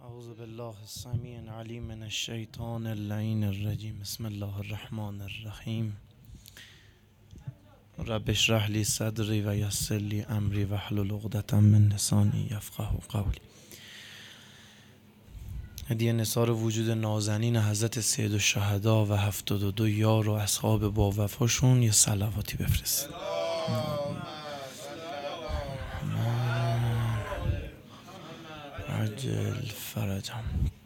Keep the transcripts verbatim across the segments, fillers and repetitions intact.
اعوذ بالله السمیع العلیم من الشیطان اللعین الرجیم. بسم الله الرحمن الرحیم. رب اشرح لی صدری و یسر لی امری واحلل عقدة من لسانی یفقهوا قولی. هدیه نثار وجود نازنین حضرت سید الشهدا و هفتاد و دو یار و اصحاب با وفاشون یه صلواتی بفرست. عجل فرجم.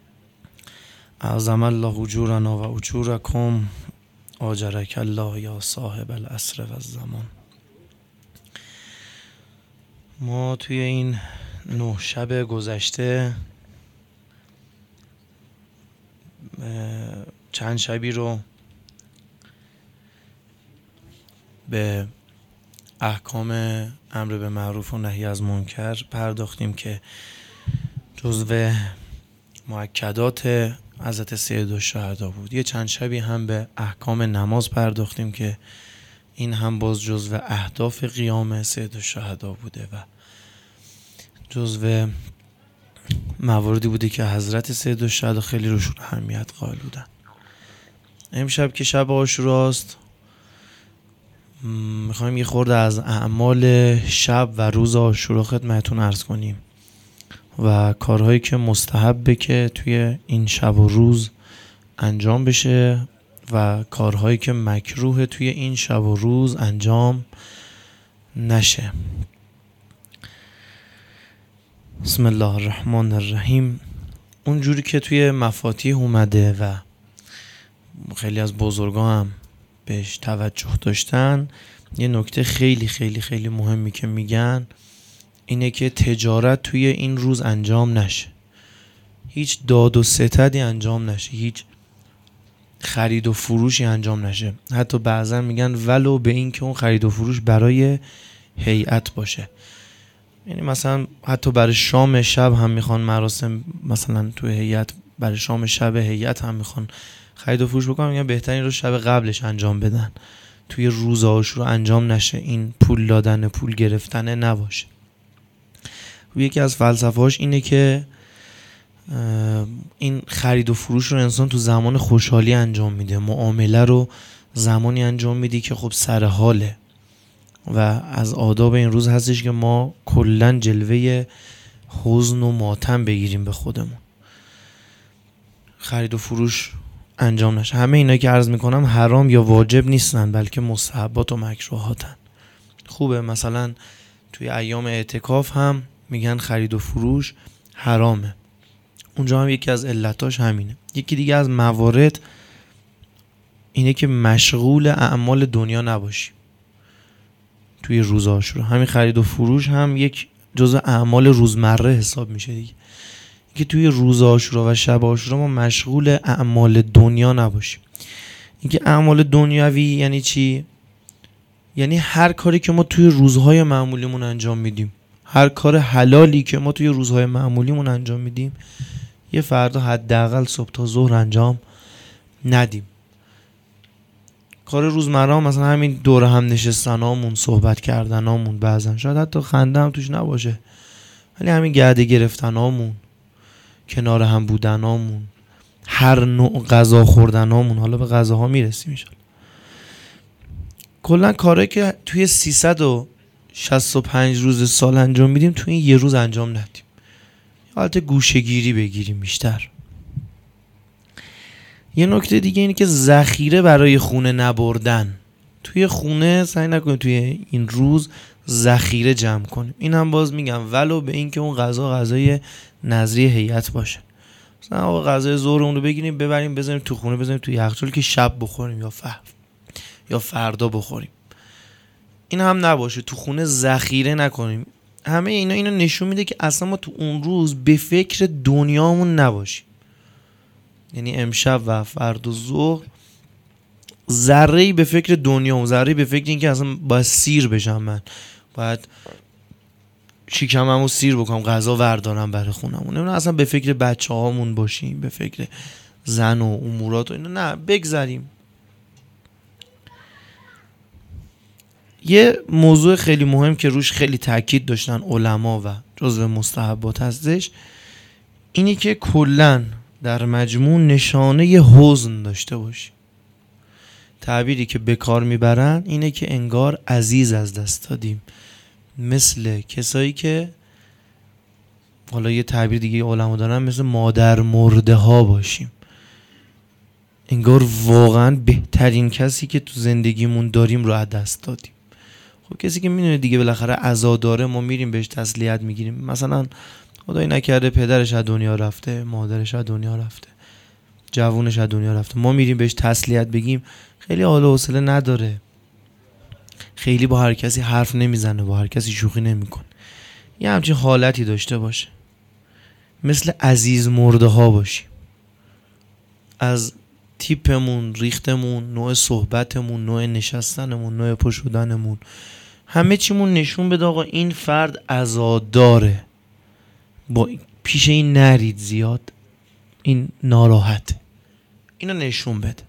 اعظم الله اجورنا و اجورکم، آجرک الله یا صاحب العصر و الزمان. ما توی این نه شب گذشته چند شبی رو به احکام امر به معروف و نهی از منکر پرداختیم که جزو مؤکدات حضرت سید الشهدا بود. یه چند شبی هم به احکام نماز پرداختیم که این هم باز جزو اهداف قیام سید الشهدا بوده و جزو مواردی بوده که حضرت سید الشهدا خیلی روشون اهمیت قائل بودن. امشب که شب عاشوراست میخوایم یه خورده از اعمال شب و روز عاشورا خدمتتون عرض کنیم و کارهایی که مستحبه که توی این شب و روز انجام بشه و کارهایی که مکروه توی این شب و روز انجام نشه. بسم الله الرحمن الرحیم. اونجوری که توی مفاتیح اومده و خیلی از بزرگان هم بهش توجه داشتن، یه نکته خیلی خیلی خیلی مهمی که میگن اینه که تجارت توی این روز انجام نشه، هیچ داد و ستدی انجام نشه، هیچ خرید و فروشی انجام نشه. حتی بعضا میگن ولو به این که اون خرید و فروش برای هیئت باشه، یعنی مثلا حتی برای شام شب هم میخوان مراسم، مثلا توی هیئت برای شام شب هیئت هم میخوان خرید و فروش بکنن، میگن بهترین رو شب قبلش انجام بدن، توی روز عاشورا انجام نشه، این پول دادن پول گرفتن نباشه. یکی از فلسفه‌هاش اینه که این خرید و فروش رو انسان تو زمان خوشحالی انجام میده، معامله رو زمانی انجام میدی که خب سر حاله و از آداب این روز هستش که ما کلن جلوه حزن و ماتم بگیریم به خودمون، خرید و فروش انجام نشه. همه اینا که عرض میکنم حرام یا واجب نیستن، بلکه مستحبات و مکروهاتن. خوبه مثلا توی ایام اعتکاف هم میگن خرید و فروش حرامه، اونجا هم یکی از علتاش همینه. یکی دیگه از موارد اینه که مشغول اعمال دنیا نباشی توی روز عاشورا. همین خرید و فروش هم یک جزء اعمال روزمره حساب میشه دیگه، که توی روز عاشورا و شب عاشورا ما مشغول اعمال دنیا نباشیم. اینکه اعمال دنیاوی یعنی چی؟ یعنی هر کاری که ما توی روزهای معمولیمون انجام میدیم، هر کار حلالی که ما توی روزهای معمولیمون انجام میدیم، یه فردا حداقل صبح تا ظهر انجام ندیم. کار روزمره مثلا همین دور هم نشستنامون، صحبت کردنامون، بعضن شاید حتی خنده هم توش نباشه، ولی همین گرده گرفتنامون، کنار هم بودنامون، هر نوع غذا خوردنامون، حالا به غذاها میرسیم انشالله. کلا کارهایی که توی سیصد و شصت و پنج روز سال انجام میدیم توی این یه روز انجام ندیم، حالت گوشه‌گیری بگیریم بیشتر. یه نکته دیگه اینه که ذخیره برای خونه نبردن. توی خونه سعی نکنیم توی این روز ذخیره جمع کنیم. این هم باز میگم ولو به این که اون غذا غذای نظری هیئت باشه، مثلا آقا غذای ظهرمون رو بگیریم ببریم بذاریم تو خونه، بذاریم تو یخچال که شب بخوریم یا فر یا فردا بخوریم. این هم نباشه، تو خونه ذخیره نکنیم. همه اینا اینا نشون میده که اصلا ما تو اون روز به فکر دنیامون نباشیم، یعنی امشب و فردا ظهر ذره‌ای به فکر دنیام، ذره‌ای به فکر این که اصلا باید سیر بشم، من باید شکممو سیر بکنم، غذا وردارم برای خونمون، نه اصلا به فکر بچه هامون باشیم، به فکر زن و امورات و اینا نه، بگذاریم. یه موضوع خیلی مهم که روش خیلی تاکید داشتن علما و جزو مستحبات هستش، اینی که کلن در مجموع نشانه حزن داشته باشیم. تعبیری که به کار میبرن اینه که انگار عزیز از دست دادیم، مثل کسایی که حالا یه تعبیر دیگه علما دارن مثل مادر مرده ها باشیم، انگار واقعا بهترین کسی که تو زندگیمون داریم رو از دست دادیم. خب کسی که میدونه دیگه بالاخره عزا داره، ما میریم بهش تسلیت میگیریم. مثلا خدای نکرده پدرش از دنیا رفته، مادرش از دنیا رفته، جوونش از دنیا رفته، ما میریم بهش تسلیت بگیم، خیلی حال و حوصله نداره، خیلی با هر کسی حرف نمیزنه، با هر کسی شوخی نمیکنه. یه همچین حالتی داشته باشه، مثل عزیز مرده ها باشیم. از تیپمون، ریختمون، نوع صحبتمون، نوع نشستنمون، نوع پشودنمون، همه چیمون نشون بده آقا این فرد عزاداره، با پیش این نرید زیاد، این ناراحت، اینو نشون بده.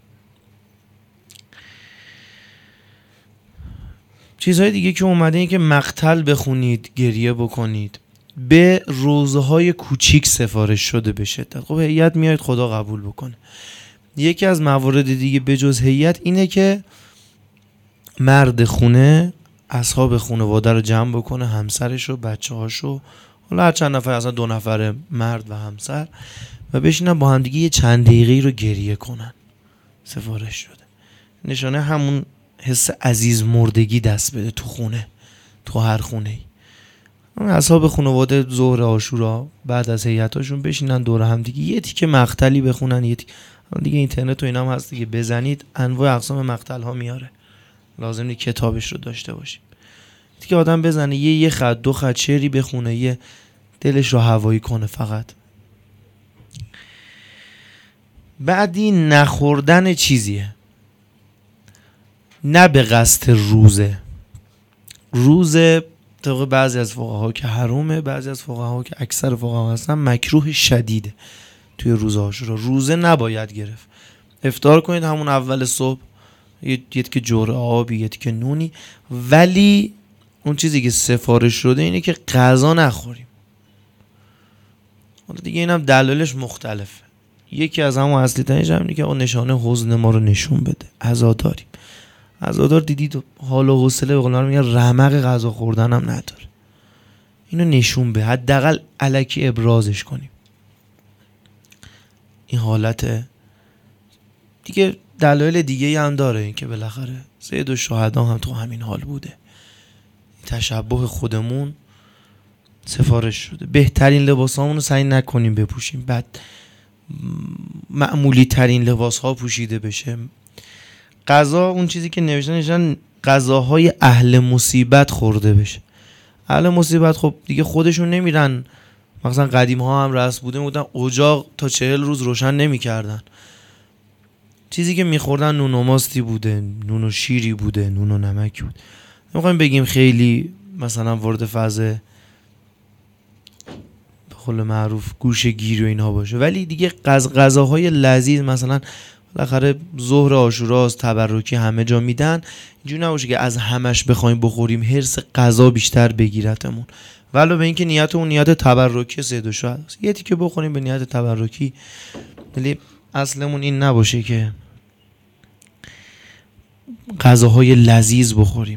چیزهای دیگه که اومده این که مقتل بخونید، گریه بکنید، به روزهای کوچیک سفارش شده به شدت. خب هیئت میاد خدا قبول بکنه. یکی از موارد دیگه به جز هیئت اینه که مرد خونه اصحاب خانواده رو جمع بکنه، همسرش و بچه هاشو، حالا هر چند نفر، اصلا دو نفر مرد و همسر، و بشینن با همدیگه یه چند دقیقه‌ای رو گریه کنن. سفارش شده، نشانه همون حس عزیز مردگی دست بده تو خونه، تو هر خونه ای. اصحاب خانواده ظهر عاشورا بعد از هیئتاشون بشینن دور هم دیگه یه تیکه مقتلی بخونن. یه تیکه دیگه اینترنت و اینا هم هست دیگه، بزنید انواع اقسام مقتل ها میاره، لازم نیست کتابش رو داشته باشیم. دیگه آدم بزنه یه یه خط دو خط شعری بخونه، یه دلش رو هوایی کنه فقط. بعدی نخوردن چیزیه، نه به قصد روزه. روزه طبق بعضی از فقها که حرومه، بعضی از فقها که اکثر فقها هستن مکروه شدیده. توی روز عاشورا روزه نباید گرفت. افطار کنید همون اول صبح، یه که جرعه آبی، یه که نونی، ولی اون چیزی که سفارش شده اینه که غذا نخوریم. حالا دیگه اینم دلایلش مختلفه. یکی از همون اصلی ترینش همینه که اون نشانه حزن ما رو نشون بده، عزاداریم. عزادار دیدید حال و حوصله به قول معروف میگن رمق غذا خوردن هم نداره. اینو نشون به حداقل الکی ابرازش کنیم. این حالت دیگه دلایل دیگه هم داره، این که بالاخره سید الشهدا هم تو همین حال بوده. تشبه خودمون سفارش شده. بهترین لباسامون رو سعی نکنیم بپوشیم، بعد معمولی ترین لباس ها پوشیده بشه. غذا اون چیزی که نوشتن نشن غذاهای اهل مصیبت خورده بشه. اهل مصیبت خب دیگه خودشون نمیرن، مثلا قدیم ها هم رسم بوده بودن اجاق تا چهل روز روشن نمی کردن. چیزی که میخوردن نون و ماستی بوده، نون و شیری بوده، نون و نمکی بود. نمیخوایم بگیم خیلی مثلا وارد فاز به قول معروف گوشه گیر و اینها باشه، ولی دیگه غذاهای لذیذ مثلا بالاخره ظهر عاشوراست، تبرکی همه جا میدن، اینجوری نباشه که از همش بخوایم بخوریم حرص غذا بیشتر بگیرتمون. ولو به این که نیت اون نیت تبرکی سید الشهدا است، یه تیکه بخوریم به نیت تبرکی، ولی اصلمون این نباشه که غذاهای لذیذ بخوریم.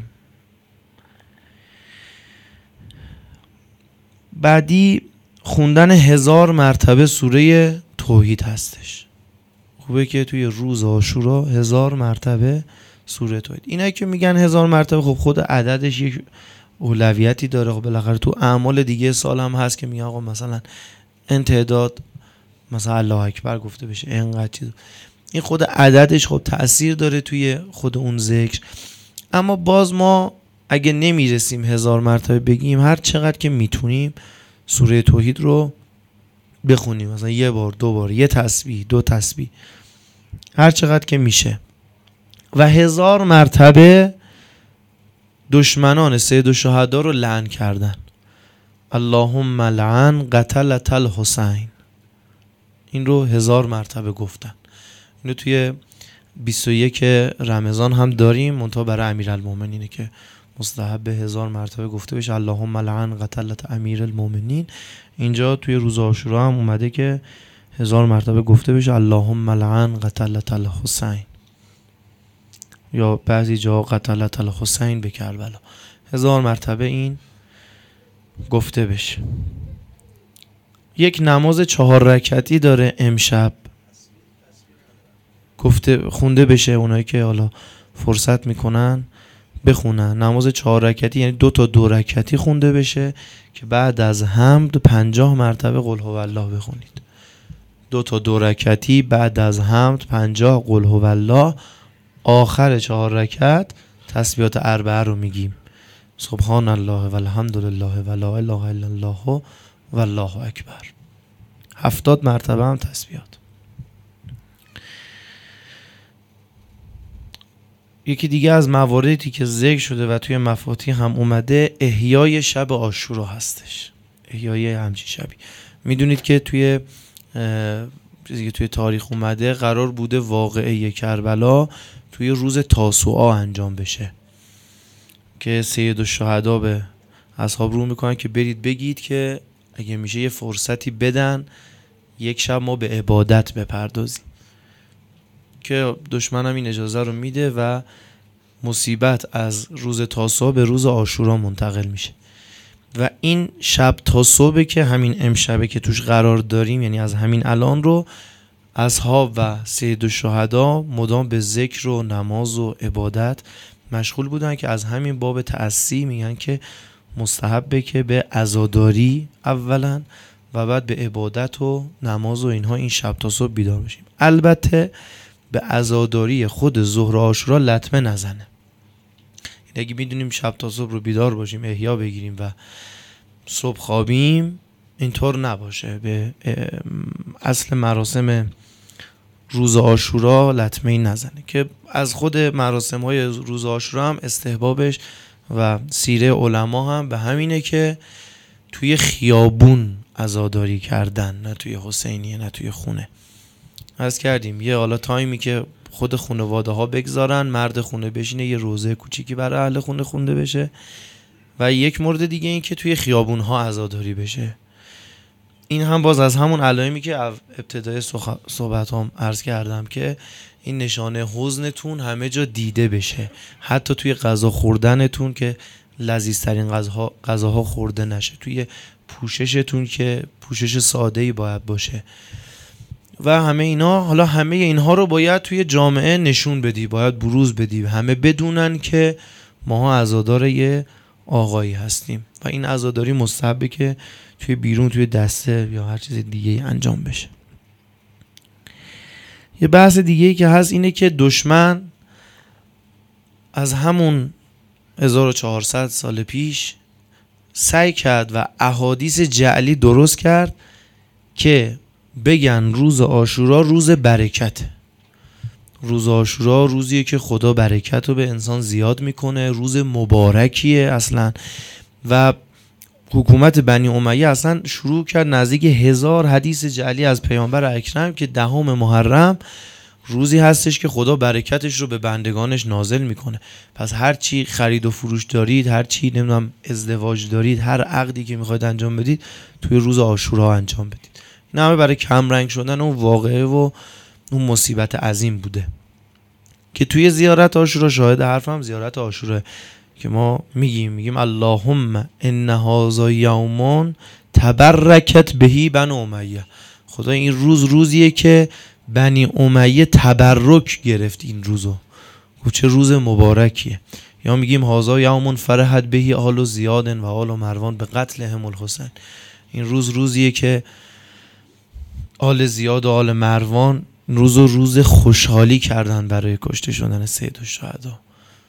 بعدی خوندن هزار مرتبه سوره توحید هستش. خوبه که توی روز عاشورا هزار مرتبه سوره توحید. اینا که میگن هزار مرتبه، خب خود عددش یک اولویتی داره. خب بالاخره تو اعمال دیگه سال هم هست که میگن آقا مثلا این تعداد مثلا الله اکبر گفته بشه، اینقدر چیز. این خود عددش خب تأثیر داره توی خود اون ذکر. اما باز ما اگه نمیرسیم هزار مرتبه بگیم، هر چقدر که میتونیم سوره توحید رو بخونیم، مثلا یه بار، دو بار، یه تسبیح، دو تسبیح، هر چقدر که میشه. و هزار مرتبه دشمنان سید الشهدا رو لعن کردن. اللهم لعن قتلة الحسین. این رو هزار مرتبه گفتن. اینو توی بیست و یک رمضان هم داریم، منتها برای امیرالمومنینه که مستحب هزار مرتبه گفته بشه اللهم لعن قتلت امیر المؤمنین. اینجا توی روز عاشورا هم اومده که هزار مرتبه گفته بشه اللهم لعن قتلت الحسین، یا بعضی جا قتلت الحسین به کربلا. هزار مرتبه این گفته بشه. یک نماز چهار رکعتی داره امشب گفته خونده بشه، اونایی که حالا فرصت میکنن بخونن. نماز چهار رکعتی یعنی دو تا دو رکعتی خونده بشه که بعد از حمد پنجاه مرتبه قل هو الله بخونید. دو تا دو رکعتی بعد از حمد پنجاه قل هو الله. آخر چهار رکعت تسبیحات اربعه رو میگیم، سبحان الله و الحمد لله و لا اله الا الله و الله اکبر. هفتاد مرتبه هم تسبیحات. یکی دیگه از مواردی که ذکر شده و توی مفاتیح هم اومده احیای شب عاشورا هستش. احیای همچین شبی. میدونید که توی چیزی که توی تاریخ اومده قرار بوده واقعه کربلا توی روز تاسوعا انجام بشه که سید الشهدا به اصحاب رو میکنن که برید بگید که اگه میشه یه فرصتی بدن یک شب ما به عبادت بپردازیم، که دشمن هم این اجازه رو میده و مصیبت از روز تاسوعا به روز عاشورا منتقل میشه. و این شب تا صبح که همین امشبه که توش قرار داریم، یعنی از همین الان رو اصحاب و سید الشهدا مدام به ذکر و نماز و عبادت مشغول بودن، که از همین باب تأسی میگن که مستحبه که به عزاداری اولا و بعد به عبادت و نماز و اینها این شب تا صبح بیدار بشیم. البته به عزاداری خود ظهر عاشورا لطمه نزنه. اگه میدونیم شب تا صبح رو بیدار باشیم احیا بگیریم و صبح خوابیم، اینطور نباشه. به اصل مراسم روز عاشورا لطمه نزنه، که از خود مراسم های روز عاشورا هم استحبابش و سیره علما هم به همینه که توی خیابون عزاداری کردن، نه توی حسینیه، نه توی خونه. عرض کردیم یه حالا تایمی که خود خانواده ها بگذارن، مرد خونه بشینه یه روزه کوچیکی برای اهل خونه خونده بشه، و یک مورد دیگه این که توی خیابون ها عزاداری بشه. این هم باز از همون علائمی که ابتدای صحبت هم عرض کردم که این نشانه حزنتون همه جا دیده بشه، حتی توی غذا خوردنتون که لذیذترین غذاها غذاها خورده نشه، توی پوششتون که پوشش ساده‌ای باید باشه و همه اینا. حالا همه اینها رو باید توی جامعه نشون بدی، باید بروز بدی، همه بدونن که ماها عزادار یه آقایی هستیم و این عزاداری مستحبه که توی بیرون توی دسته یا هر چیز دیگه انجام بشه. یه بحث دیگه که هست اینه که دشمن از همون هزار و چهارصد سال پیش سعی کرد و احادیث جعلی درست کرد که بگن روز عاشورا روز برکته. روز عاشورا روزیه که خدا برکت رو به انسان زیاد میکنه، روز مبارکیه اصلا. و حکومت بنی امیه اصلا شروع کرد نزدیک هزار حدیث جعلی از پیامبر اکرم که دهم محرم روزی هستش که خدا برکتش رو به بندگانش نازل میکنه. پس هر چی خرید و فروش دارید، هر چی نمیدونم ازدواج دارید، هر عقدی که میخواید انجام بدید توی روز عاشورا انجام بدید. این همه برای کم رنگ شدن اون واقعه و اون مصیبت عظیم بوده که توی زیارت عاشورا، شاهد حرفم زیارت عاشورا که ما میگیم میگیم اللهم ان هذا یوم تبرکت بهی بنی امیه. خدا این روز روزیه که بنی امیه تبرک گرفت این روزو، چه روز مبارکیه. یا میگیم هذا یوم فرحت بهی آل زیاد و آل مروان به قتلهم الحسین. این روز روزیه که آل زیاد و آل مروان روز و روز خوشحالی کردن برای کشته شدن سید الشهدا.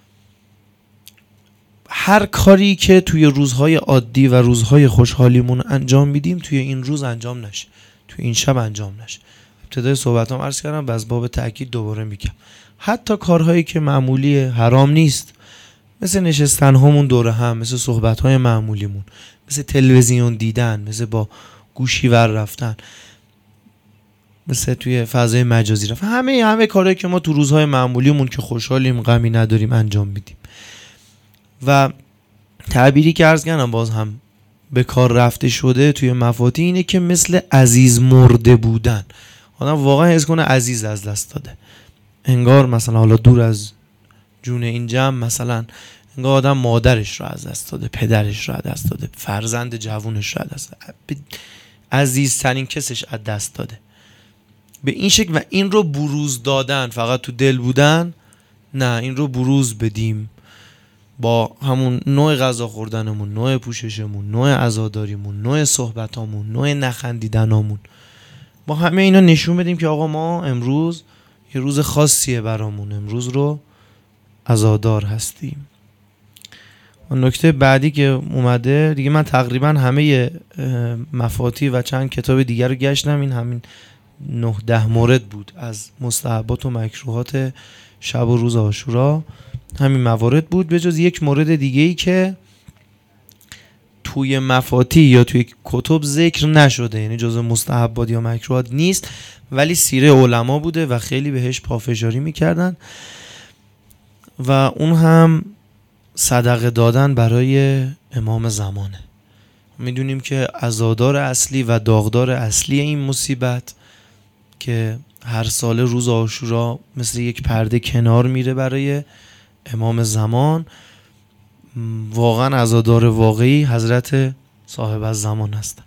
هر کاری که توی روزهای عادی و روزهای خوشحالیمون انجام میدیم توی این روز انجام نشه، توی این شب انجام نشه. ابتدای صحبتام عرض کردم و از باب تأکید دوباره میگم، حتی کارهایی که معمولی حرام نیست، مثل نشستن همون دوره هم، مثل صحبتهای معمولیمون، مثل تلویزیون دیدن، مثل با گوشی ور رفتن، مثل توی فضای مجازی رفتن، همه همه کارهایی که ما تو روزهای معمولیمون که خوشحالیم غمی نداریم انجام میدیم. و تعبیری که عرض کردم باز هم به کار رفته شده توی مفاتی اینه که مثل عزیز مرده بودن. آدم واقعا حس کنه عزیز از دست داده، انگار مثلا حالا دور از جون این جمع، مثلا انگار آدم مادرش رو از دست داده، پدرش رو از دست داده، فرزند جوونش رو از دست داده، عزیزترین کسش از دست داده به این شکل. و این رو بروز دادن فقط تو دل بودن نه، این رو بروز بدیم با همون نوع غذا خوردنمون، نوع پوششمون، نوع عزاداریمون، نوع صحبتامون، نوع نخندیدنامون، با همه اینا نشون بدیم که آقا ما امروز یه روز خاصیه برامون، امروز رو عزادار هستیم. و نکته بعدی که اومده دیگه، من تقریبا همه مفاتی و چند کتاب دیگر رو گشتم، این همین نه ده مورد بود از مستحبات و مکروهات شب و روز عاشورا، همین موارد بود، به جز یک مورد دیگه ای که توی مفاتی یا توی کتب ذکر نشده، یعنی جز مستحبات یا مکروهات نیست، ولی سیره علما بوده و خیلی بهش پافشاری میکردن، و اون هم صدقه دادن برای امام زمانه. میدونیم که عزادار اصلی و داغدار اصلی این مصیبت که هر سال روز عاشورا مثل یک پرده کنار میره برای امام زمان، واقعا عزادار واقعی حضرت صاحب الزمان هستن.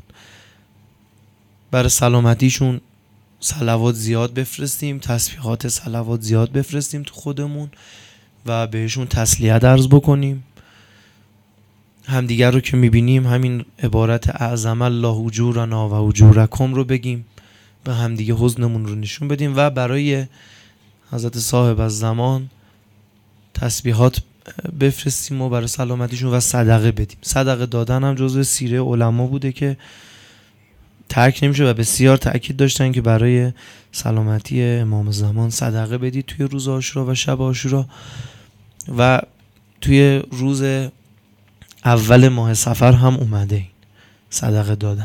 برای سلامتیشون صلوات زیاد بفرستیم، تسبیحات صلوات زیاد بفرستیم تو خودمون و بهشون تسلیت عرض بکنیم. همدیگر رو که میبینیم همین عبارت اعظم الله اجورنا و اجورکم رو بگیم، به همدیگه حزنمون رو نشون بدیم و برای حضرت صاحب الزمان تسبیحات بفرستیم و برای سلامتیشون و صدقه بدیم. صدقه دادن هم جزو سیره علما بوده که ترک نمیشه و بسیار تأکید داشتن که برای سلامتی امام زمان صدقه بدید توی روز عاشورا و شب عاشورا. و توی روز اول ماه صفر هم اومده این صدقه دادن.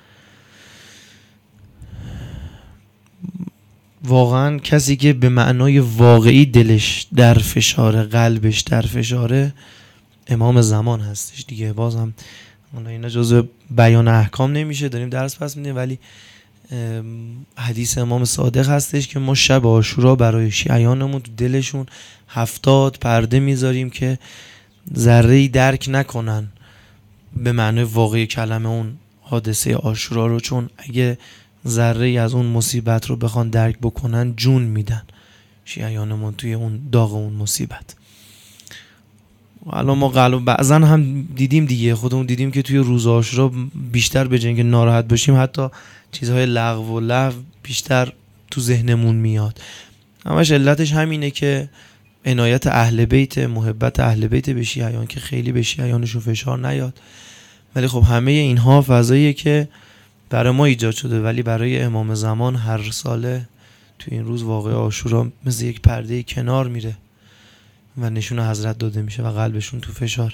واقعا کسی که به معنای واقعی دلش در فشاره، قلبش در فشاره، امام زمان هستش دیگه. بازم اینا جزء بیان احکام نمیشه، داریم درس پس میدیم، ولی حدیث امام صادق هستش که ما شب عاشورا برای شیعیانمون تو دلشون هفتاد پرده میذاریم که ذره‌ای درک نکنن به معنای واقعی کلمه اون حادثه عاشورا رو، چون اگه ذره‌ای از اون مصیبت رو بخوان درک بکنن جون میدن شیعیانمون توی اون داغ اون مصیبت. الان ما قلب بعضا هم دیدیم دیگه، خودمون دیدیم که توی روز عاشورا بیشتر به جای اینکه ناراحت باشیم حتی چیزهای لغو و لهو بیشتر تو ذهنمون میاد. همش علتش همینه که عنایت اهل بیت، محبت اهل بیت به شیعیان که خیلی به شیعیانشون فشار نیاد. ولی خب همه اینها فضاییه که برای ما ایجاد شده، ولی برای امام زمان هر ساله تو این روز واقعه عاشورا مثل یک پرده کنار میره و نشون حضرت داده میشه و قلبشون تو فشاره.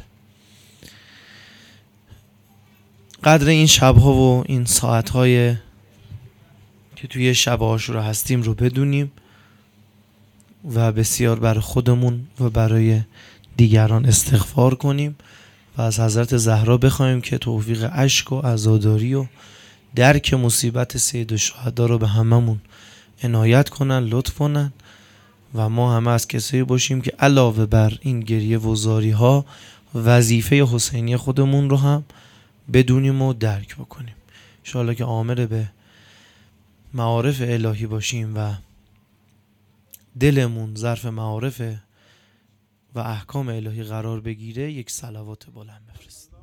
قدر این شبها و این ساعتهای که توی شب عاشورا هستیم رو بدونیم و بسیار برای خودمون و برای دیگران استغفار کنیم و از حضرت زهرا بخوایم که توفیق اشک و عزاداری و درک مصیبت سید الشهدا رو به هممون عنایت کنن، لطف کنن و ما همه از کسایی باشیم که علاوه بر این گریه و زاری ها وظیفه حسینی خودمون رو هم بدونیم و درک بکنیم. انشاءالله که عامر به معارف الهی باشیم و دلمون ظرف معارف و احکام الهی قرار بگیره. یک صلوات بلند بفرست.